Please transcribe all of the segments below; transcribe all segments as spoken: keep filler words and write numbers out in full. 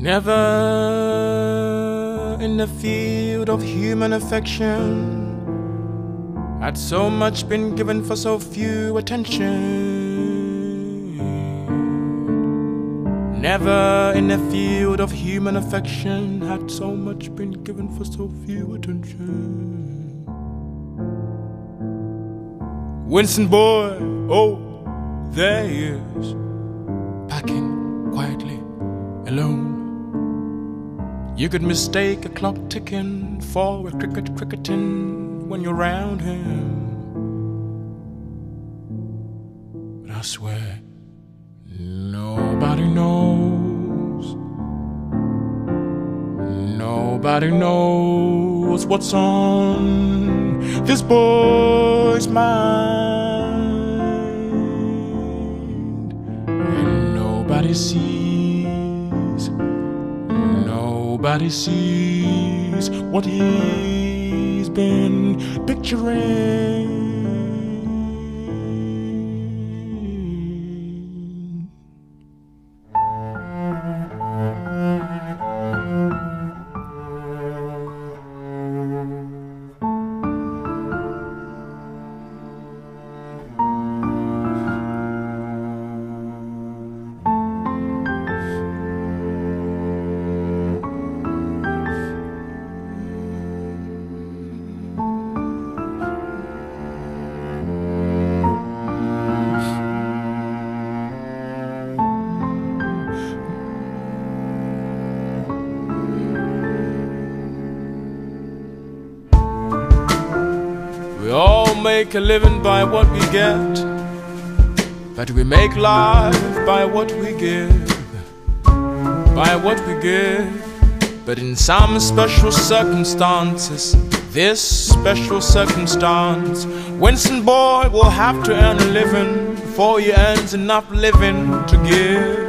Never in the field of human affection had so much been given for so few attention. Never in the field of human affection had so much been given for so few attention. Winston boy, oh, there he is, packing quietly, alone. You could mistake a clock ticking for a cricket cricketing when you're around him. But I swear, nobody knows. Nobody knows what's on this boy's mind. And nobody sees, nobody sees what he's been picturing. We all make a living by what we get, but we make life by what we give, by what we give. But in some special circumstances, this special circumstance, Winston boy will have to earn a living before he earns enough living to give.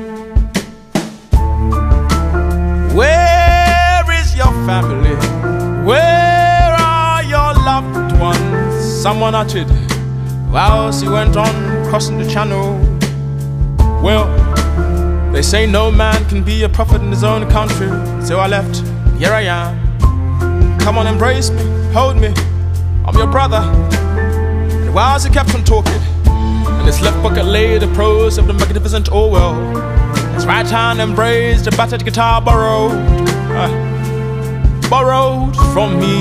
Where is your family? Where are your loved ones? Someone uttered whilst he went on crossing the channel. Well, they say no man can be a prophet in his own country, so I left, and here I am. Come on, embrace me, hold me, I'm your brother. And whilst he kept on talking, in his left pocket lay the prose of the magnificent Orwell. His right hand embraced a battered guitar borrowed, uh, borrowed from me.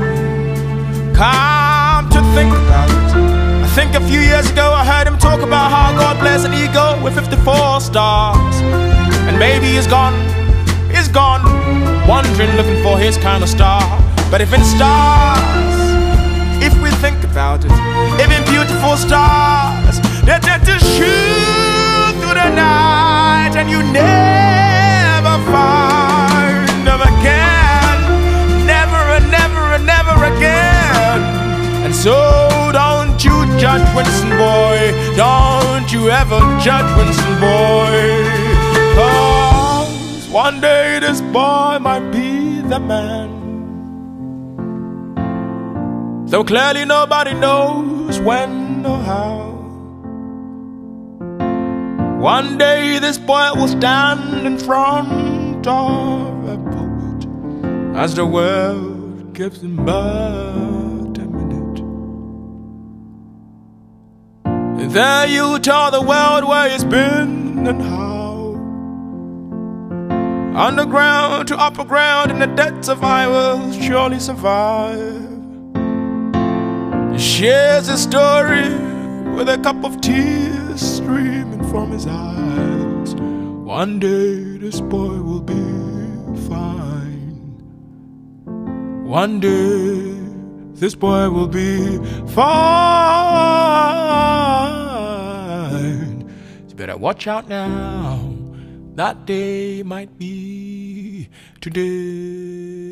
Come to think about it, I think a few years ago I heard him talk about how God bless an eagle with fifty-four stars. And maybe he's gone, he's gone, wandering looking for his kind of star. But if in stars, if we think about it, if in beautiful stars, they're tend to shoot through the night, and you never find them again, never and never and never again. And so don't you judge Winston boy, don't you ever judge Winston boy, 'cause one day this boy might be the man. Though clearly nobody knows when or how. One day this boy will stand in front of a pulpit as the world gives him but a minute. And there you tell the world where he's been and how. Underground to upper ground, in the depths of I will surely survive. He shares his story with a cup of tears streaming from his eyes. One day this boy will be fine. One day this boy will be fine. You better watch out now, that day might be today.